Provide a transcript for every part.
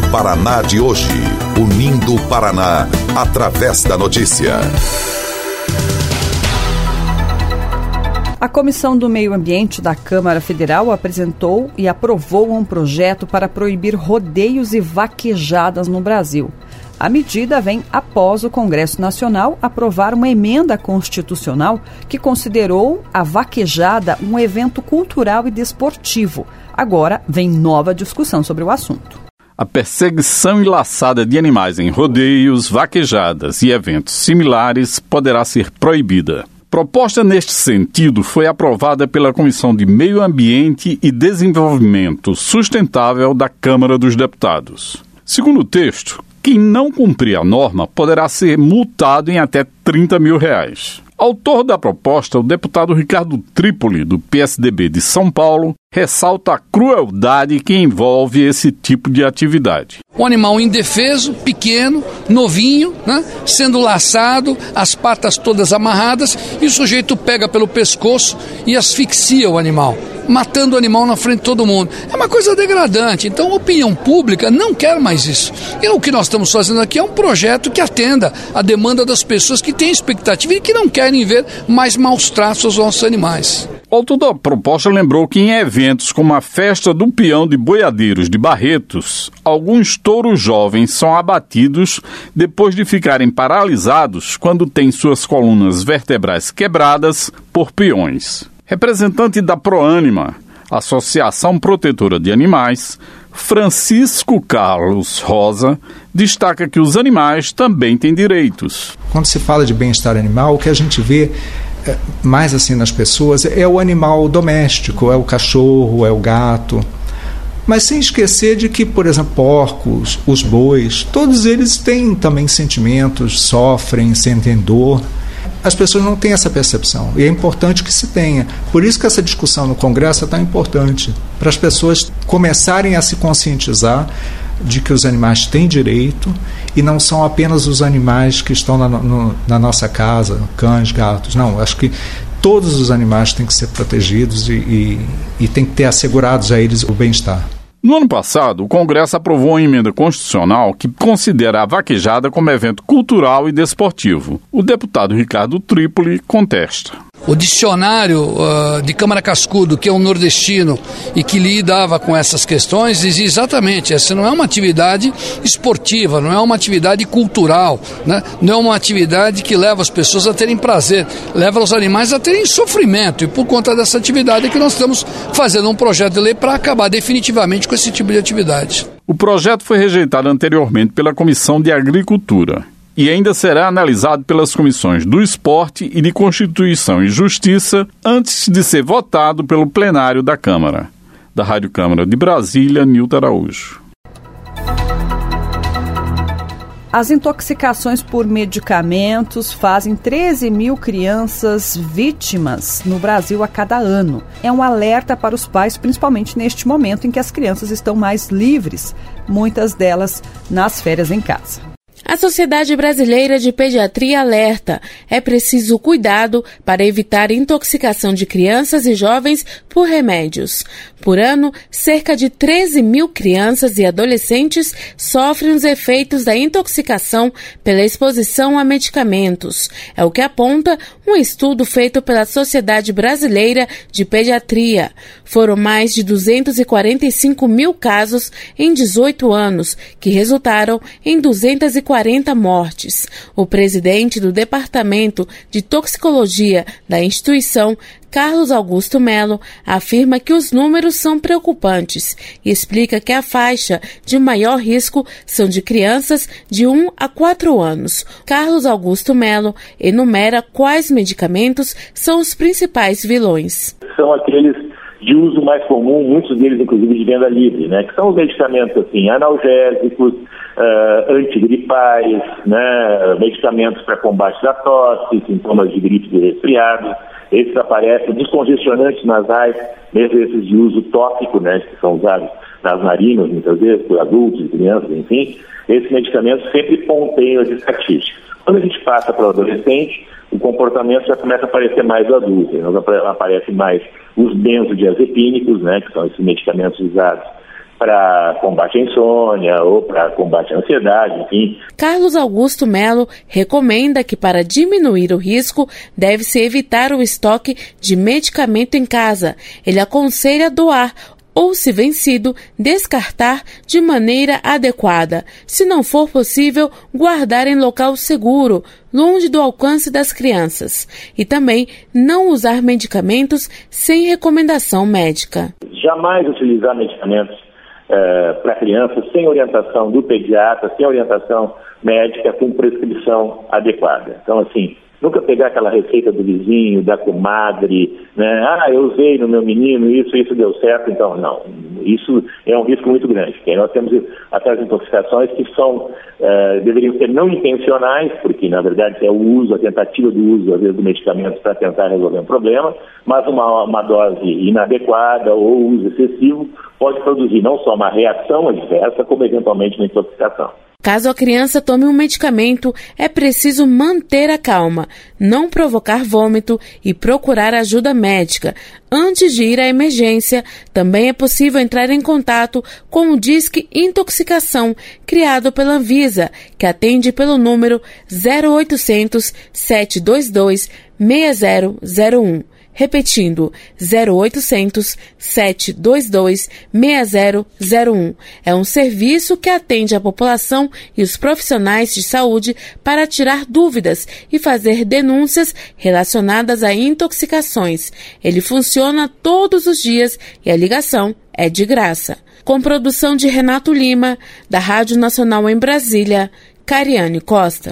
Paraná de hoje, unindo o Paraná através da notícia. A Comissão do Meio Ambiente da Câmara Federal apresentou e aprovou um projeto para proibir rodeios e vaquejadas no Brasil. A medida vem após o Congresso Nacional aprovar uma emenda constitucional que considerou a vaquejada um evento cultural e desportivo. Agora vem nova discussão sobre o assunto. A perseguição enlaçada de animais em rodeios, vaquejadas e eventos similares poderá ser proibida. Proposta neste sentido foi aprovada pela Comissão de Meio Ambiente e Desenvolvimento Sustentável da Câmara dos Deputados. Segundo o texto, quem não cumprir a norma poderá ser multado em até R$30 mil. Autor da proposta, o deputado Ricardo Trípoli, do PSDB de São Paulo, ressalta a crueldade que envolve esse tipo de atividade. Um animal indefeso, pequeno, novinho, né, sendo laçado, as patas todas amarradas, e o sujeito pega pelo pescoço e asfixia o animal, matando o animal na frente de todo mundo. É uma coisa degradante, então a opinião pública não quer mais isso. E o que nós estamos fazendo aqui é um projeto que atenda à demanda das pessoas que têm expectativa e que não querem ver mais maus tratos aos nossos animais. O autor da proposta lembrou que em eventos como a Festa do Peão de Boiadeiros de Barretos, alguns touros jovens são abatidos depois de ficarem paralisados quando têm suas colunas vertebrais quebradas por peões. Representante da Proânima, Associação Protetora de Animais, Francisco Carlos Rosa, destaca que os animais também têm direitos. Quando se fala de bem-estar animal, o que a gente vê mais assim nas pessoas é o animal doméstico, é o cachorro, é o gato, mas sem esquecer de que, por exemplo, porcos, os bois, todos eles têm também sentimentos, sofrem, sentem dor. As pessoas não têm essa percepção e é importante que se tenha. Por isso que essa discussão no Congresso é tão importante, para as pessoas começarem a se conscientizar de que os animais têm direito e não são apenas os animais que estão na nossa casa, cães, gatos. Não, acho que todos os animais têm que ser protegidos e têm que ter assegurados a eles o bem-estar. No ano passado, o Congresso aprovou uma emenda constitucional que considera a vaquejada como evento cultural e desportivo. O deputado Ricardo Trípoli contesta. O dicionário de Câmara Cascudo, que é um nordestino e que lidava com essas questões, dizia exatamente, essa não é uma atividade esportiva, não é uma atividade cultural, né? Não é uma atividade que leva as pessoas a terem prazer, leva os animais a terem sofrimento, e por conta dessa atividade é que nós estamos fazendo um projeto de lei para acabar definitivamente com esse tipo de atividade. O projeto foi rejeitado anteriormente pela Comissão de Agricultura e ainda será analisado pelas comissões do Esporte e de Constituição e Justiça antes de ser votado pelo plenário da Câmara. Da Rádio Câmara de Brasília, Nilton Araújo. As intoxicações por medicamentos fazem 13 mil crianças vítimas no Brasil a cada ano. É um alerta para os pais, principalmente neste momento em que as crianças estão mais livres, muitas delas nas férias em casa. A Sociedade Brasileira de Pediatria alerta: é preciso cuidado para evitar intoxicação de crianças e jovens por remédios. Por ano, cerca de 13 mil crianças e adolescentes sofrem os efeitos da intoxicação pela exposição a medicamentos. É o que aponta um estudo feito pela Sociedade Brasileira de Pediatria. Foram mais de 245 mil casos em 18 anos, que resultaram em 240 mortes. O presidente do Departamento de Toxicologia da instituição, Carlos Augusto Melo, afirma que os números são preocupantes e explica que a faixa de maior risco são de crianças de 1 a 4 anos. Carlos Augusto Melo enumera quais medicamentos são os principais vilões. São aqueles de uso mais comum, muitos deles inclusive de venda livre, né? Que são os medicamentos assim, analgésicos, antigripais, né? Medicamentos para combate da tosse, sintomas de gripe e resfriado. Esses aparecem, descongestionantes nasais, mesmo esses de uso tópico, né? Que são usados nas narinas, muitas vezes, por adultos, crianças, enfim. Esses medicamentos sempre ponteiam as estatísticas. Quando a gente passa para o adolescente, o comportamento já começa a aparecer mais adulto. Aparecem mais os benzodiazepínicos, né, que são esses medicamentos usados para combate à insônia ou para combate à ansiedade, enfim. Carlos Augusto Melo recomenda que, para diminuir o risco, deve-se evitar o estoque de medicamento em casa. Ele aconselha doar ou, se vencido, descartar de maneira adequada. Se não for possível, guardar em local seguro, longe do alcance das crianças. E também não usar medicamentos sem recomendação médica. Jamais utilizar medicamentos para crianças sem orientação do pediatra, sem orientação médica, com prescrição adequada. Então, assim, nunca pegar aquela receita do vizinho, da comadre, né? Eu usei no meu menino, isso deu certo, então não. Isso é um risco muito grande. Porque nós temos até intoxicações que deveriam ser não intencionais, porque na verdade é o uso, a tentativa do uso, às vezes, do medicamento para tentar resolver um problema, mas uma dose inadequada ou uso excessivo pode produzir não só uma reação adversa, como eventualmente uma intoxicação. Caso a criança tome um medicamento, é preciso manter a calma, não provocar vômito e procurar ajuda médica. Antes de ir à emergência, também é possível entrar em contato com o Disque Intoxicação, criado pela Anvisa, que atende pelo número 0800 722 6001. Repetindo, 0800 722 6001. É um serviço que atende a população e os profissionais de saúde para tirar dúvidas e fazer denúncias relacionadas a intoxicações. Ele funciona todos os dias e a ligação é de graça. Com produção de Renato Lima, da Rádio Nacional em Brasília, Cariane Costa.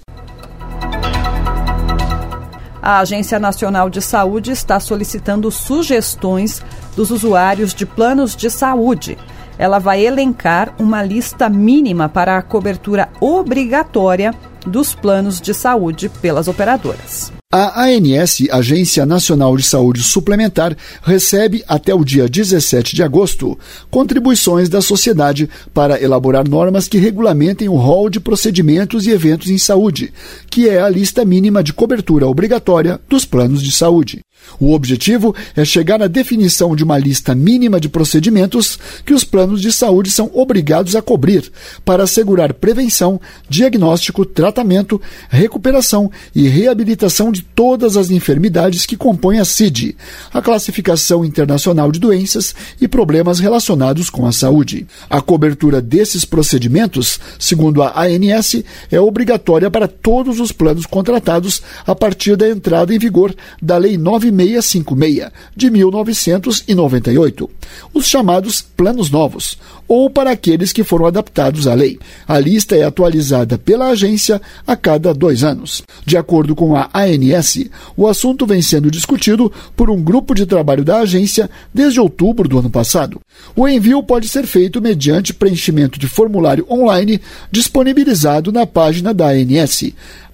A Agência Nacional de Saúde está solicitando sugestões dos usuários de planos de saúde. Ela vai elencar uma lista mínima para a cobertura obrigatória dos planos de saúde pelas operadoras. A ANS, Agência Nacional de Saúde Suplementar, recebe até o dia 17 de agosto contribuições da sociedade para elaborar normas que regulamentem o rol de procedimentos e eventos em saúde, que é a lista mínima de cobertura obrigatória dos planos de saúde. O objetivo é chegar à definição de uma lista mínima de procedimentos que os planos de saúde são obrigados a cobrir para assegurar prevenção, diagnóstico, tratamento, recuperação e reabilitação de todas as enfermidades que compõem a CID, a Classificação Internacional de Doenças e Problemas Relacionados com a Saúde. A cobertura desses procedimentos, segundo a ANS, é obrigatória para todos os planos contratados a partir da entrada em vigor da Lei 9656, de 1998, os chamados planos novos, ou para aqueles que foram adaptados à lei. A lista é atualizada pela agência a cada 2 anos. De acordo com a ANS, o assunto vem sendo discutido por um grupo de trabalho da agência desde outubro do ano passado. O envio pode ser feito mediante preenchimento de formulário online disponibilizado na página da ANS,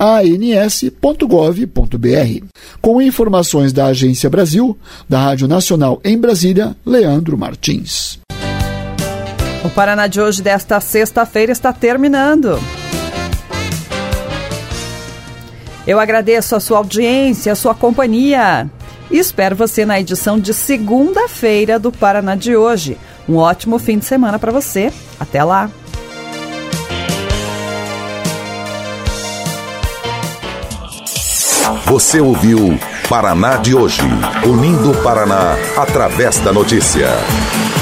ans.gov.br. Com informações da Agência Brasil, da Rádio Nacional em Brasília, Leandro Martins. O Paraná de hoje, desta sexta-feira, está terminando. Eu agradeço a sua audiência, a sua companhia. E espero você na edição de segunda-feira do Paraná de hoje. Um ótimo fim de semana para você. Até lá. Você ouviu Paraná de hoje, unindo o Paraná através da notícia.